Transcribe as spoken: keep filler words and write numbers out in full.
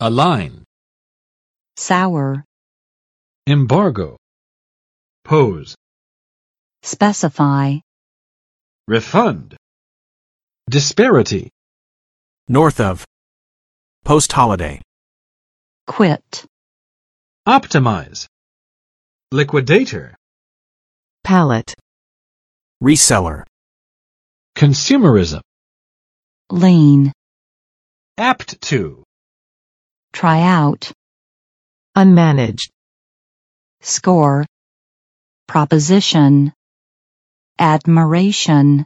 align, sour, embargo, pose, specify, refund, disparity, north of, post-holiday, quit, optimize, liquidator, pallet, reseller, consumerism, lean, apt to, try out, unmanaged, score, proposition, admiration.